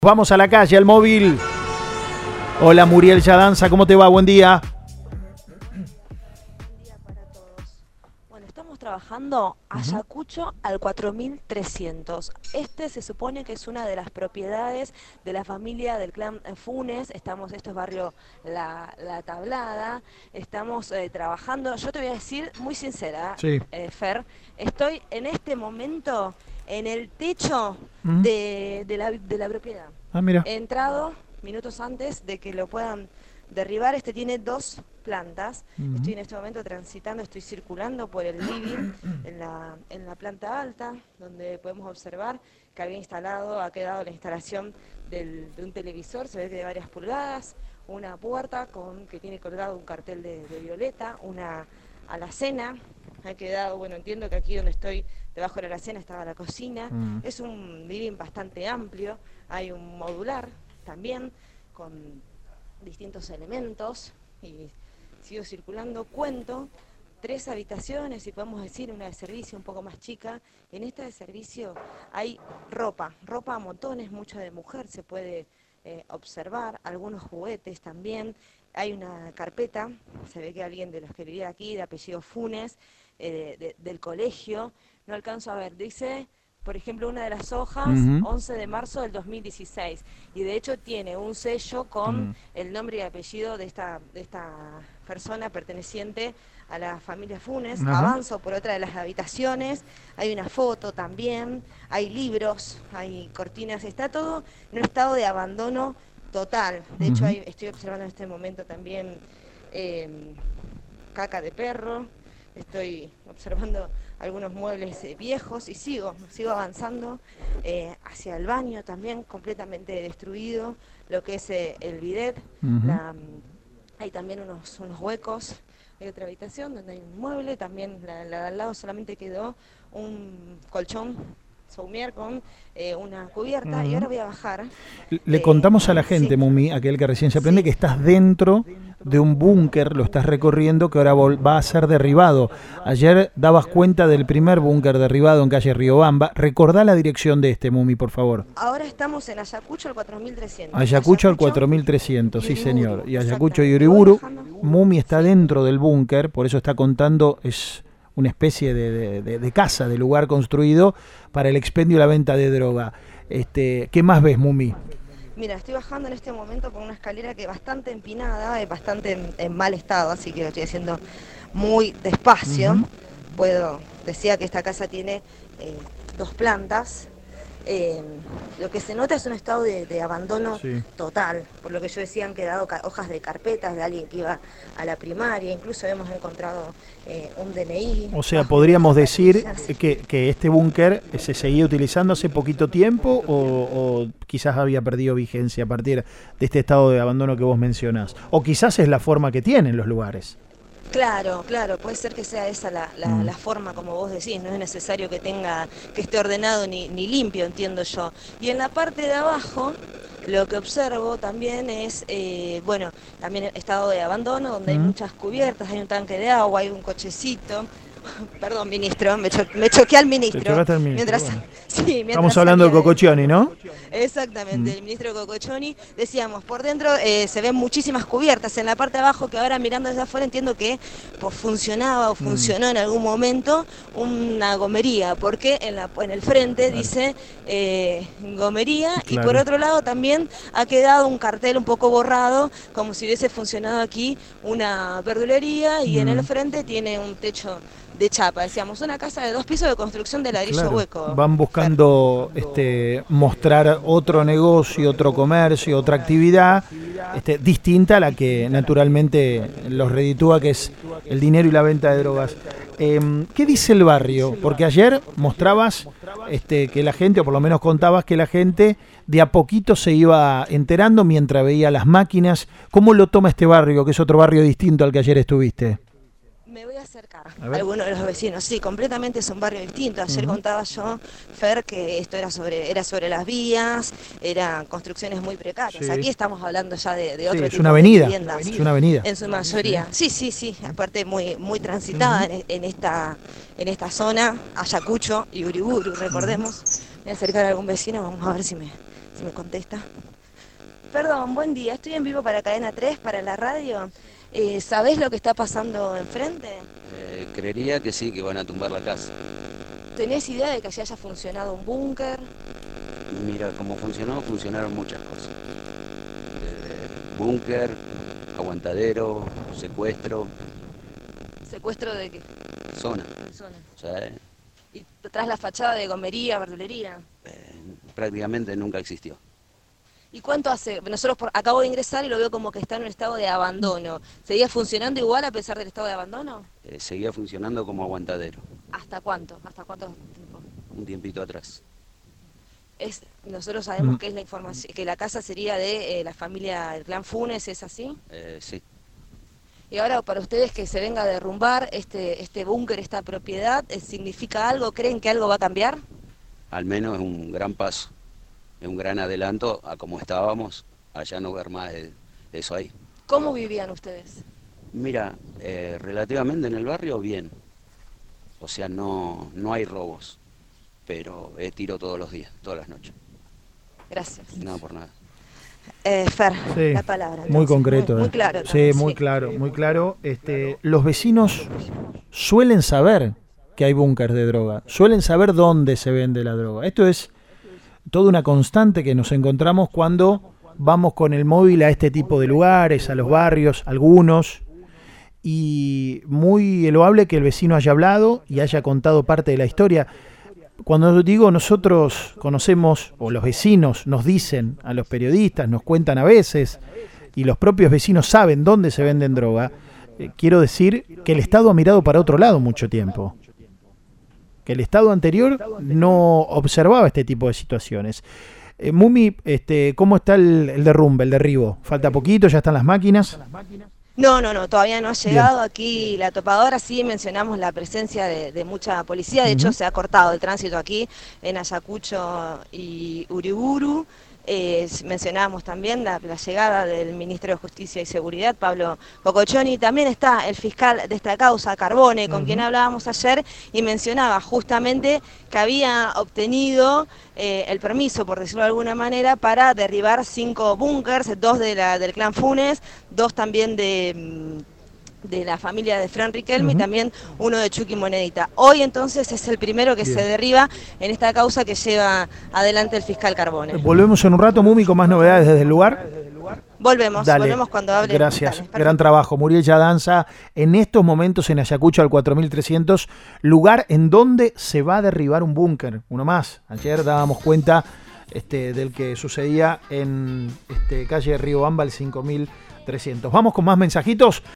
Vamos a la calle, al móvil. Hola Muriel Yadanza, ¿cómo te va? Buen día. Buen día para todos. Bueno, estamos trabajando Ayacucho al 4300. Este se supone que es una de las propiedades de la familia del clan Funes. Esto es barrio La Tablada. Estamos trabajando, yo te voy a decir muy sincera, Sí. Fer, estoy en este momento en el techo Ujú. de la propiedad. Ah, mira. He entrado minutos antes de que lo puedan derribar. Este tiene 2 plantas. Ujú. Estoy en este momento transitando, estoy circulando por el living en la planta alta, donde podemos observar que ha quedado la instalación de un televisor, se ve que de varias pulgadas, una puerta que tiene colgado un cartel de violeta, una alacena. Ha quedado, bueno, entiendo que aquí donde estoy, debajo de la alacena, estaba la cocina. Es un living bastante amplio, hay un modular también con distintos elementos y sigo circulando. Cuento 3 habitaciones y podemos decir una de servicio un poco más chica. En esta de servicio hay ropa a montones, mucha de mujer se puede observar, algunos juguetes también. Hay una carpeta, se ve que alguien de los que vivía aquí, de apellido Funes, del colegio, no alcanzo a ver, dice, por ejemplo, una de las hojas, 11 de marzo del 2016, y de hecho tiene un sello con el nombre y apellido de esta persona perteneciente a la familia Funes. Ajá. Avanzo por otra de las habitaciones, hay una foto también, hay libros, hay cortinas, está todo en un estado de abandono total. De hecho, estoy observando en este momento también caca de perro, estoy observando algunos muebles viejos y sigo avanzando hacia el baño también, completamente destruido, lo que es el bidet. Hay también unos huecos. Hay otra habitación donde hay un mueble, también la de al lado solamente quedó un colchón Saumier con una cubierta. Y ahora voy a bajar. Le contamos a la gente, Sí. Mumi, aquel que recién se aprende, Sí. que estás dentro de un búnker, lo estás recorriendo, que ahora va a ser derribado. Ayer dabas cuenta del primer búnker derribado en calle Riobamba. Recordá la dirección de este, Mumi, por favor. Ahora estamos en Ayacucho al 4300. Ayacucho al 4300, sí y señor. Uriburu, Y Ayacucho y exactamente. Voy Uriburu. bajando. Mumi está Sí. dentro del búnker, por eso está contando, es una especie de casa, de lugar construido para el expendio y la venta de droga. ¿Qué más ves, Mumi? Mira, estoy bajando en este momento por una escalera que es bastante empinada, es bastante en mal estado, así que lo estoy haciendo muy despacio. Decía que esta casa tiene 2 plantas. Lo que se nota es un estado de abandono total. Por lo que yo decía, han quedado hojas de carpetas de alguien que iba a la primaria. Incluso hemos encontrado un DNI. O sea, bajo podríamos unas decir zapatillas. que este búnker se seguía utilizando hace poquito tiempo o quizás había perdido vigencia a partir de este estado de abandono que vos mencionás. O quizás es la forma que tienen los lugares. Claro, puede ser que sea esa la forma, como vos decís, no es necesario que esté ordenado ni limpio, entiendo yo. Y en la parte de abajo, lo que observo también es, también estado de abandono, donde hay muchas cubiertas, hay un tanque de agua, hay un cochecito. Perdón, ministro, me choqué al ministro. Te chocaste al ministro, Mientras, bueno. sí, mientras Estamos hablando de salía Cocochioni, ¿no? Exactamente, el ministro Cocochioni. Decíamos, por dentro se ven muchísimas cubiertas. En la parte de abajo, que ahora mirando desde afuera entiendo que funcionaba o funcionó en algún momento una gomería, porque en el frente dice gomería, y por otro lado también ha quedado un cartel un poco borrado, como si hubiese funcionado aquí una verdulería, y en el frente tiene un techo de chapa. Decíamos, una casa de 2 pisos de construcción de ladrillo hueco. Van buscando mostrar otro negocio, otro comercio, otra actividad distinta a la que naturalmente los reditúa, que es el dinero y la venta de drogas. ¿Qué dice el barrio? Porque ayer mostrabas que la gente, o por lo menos contabas que la gente de a poquito se iba enterando mientras veía las máquinas. ¿Cómo lo toma este barrio, que es otro barrio distinto al que ayer estuviste? Me voy a acercar a algunos de los vecinos. Sí, completamente es un barrio distinto. Ayer contaba yo, Fer, que esto era sobre las vías, eran construcciones muy precarias. Aquí estamos hablando ya de otro tipo de viviendas. Es una avenida. En su mayoría. Sí. Aparte muy transitada en esta zona, Ayacucho y Uriburu, recordemos. Me voy a acercar a algún vecino, vamos a ver si si me contesta. Perdón, buen día. Estoy en vivo para Cadena 3, para la radio. ¿Sabés lo que está pasando enfrente? Creería que sí, que van a tumbar la casa. ¿Tenés idea de que allí haya funcionado un búnker? Mira, como funcionó, funcionaron muchas cosas. Búnker, aguantadero, secuestro. ¿Secuestro de qué? Zona. Zona. O sea, ¿Y tras la fachada de gomería, verdulería? prácticamente nunca existió. ¿Y cuánto hace? Nosotros acabo de ingresar y lo veo como que está en un estado de abandono. ¿Seguía funcionando igual a pesar del estado de abandono? Seguía funcionando como aguantadero. ¿Hasta cuánto? ¿Hasta cuánto tiempo? Un tiempito atrás. Nosotros sabemos que es la información, que la casa sería de la familia del clan Funes, ¿es así? Sí. Y ahora para ustedes que se venga a derrumbar este búnker, esta propiedad, ¿significa algo? ¿Creen que algo va a cambiar? Al menos es un gran paso. Es un gran adelanto a como estábamos, allá no ver más de eso ahí. ¿Cómo vivían ustedes? Mira, relativamente en el barrio bien. O sea, no hay robos, pero tiro todos los días, todas las noches. Gracias. No, por nada. Fer, sí, la palabra. Muy concreto. Muy claro. Sí, También, muy claro, muy claro. Los vecinos suelen saber que hay búnker de droga, suelen saber dónde se vende la droga. Esto es toda una constante que nos encontramos cuando vamos con el móvil a este tipo de lugares, a los barrios, algunos, y muy loable que el vecino haya hablado y haya contado parte de la historia. Cuando digo nosotros conocemos, o los vecinos nos dicen a los periodistas, nos cuentan a veces, y los propios vecinos saben dónde se venden droga, quiero decir que el Estado ha mirado para otro lado mucho tiempo. Que el Estado anterior no observaba este tipo de situaciones. Mumi, ¿cómo está el derrumbe, el derribo? ¿Falta poquito? ¿Ya están las máquinas? No, todavía no ha llegado. Bien. Aquí la topadora, sí mencionamos la presencia de mucha policía. De hecho, se ha cortado el tránsito aquí en Ayacucho y Uriburu. Mencionábamos también la llegada del Ministro de Justicia y Seguridad, Pablo Cocochoni. También está el fiscal de esta causa, Carbone, con quien hablábamos ayer, y mencionaba justamente que había obtenido el permiso, por decirlo de alguna manera, para derribar 5 búnkers, 2 del clan Funes, 2 también de la familia de Fran Riquelme y también uno de Chucky Monedita. Hoy entonces es el primero que se derriba en esta causa que lleva adelante el fiscal Carbone. Volvemos en un rato, Mumi, con más novedades desde el lugar. Volvemos Dale. Cuando hable. Gracias, Dale, gran trabajo. Muriel Yadanza, en estos momentos en Ayacucho al 4300, lugar en donde se va a derribar un búnker. Uno más, ayer dábamos cuenta del que sucedía en calle Riobamba al 5300. Vamos con más mensajitos.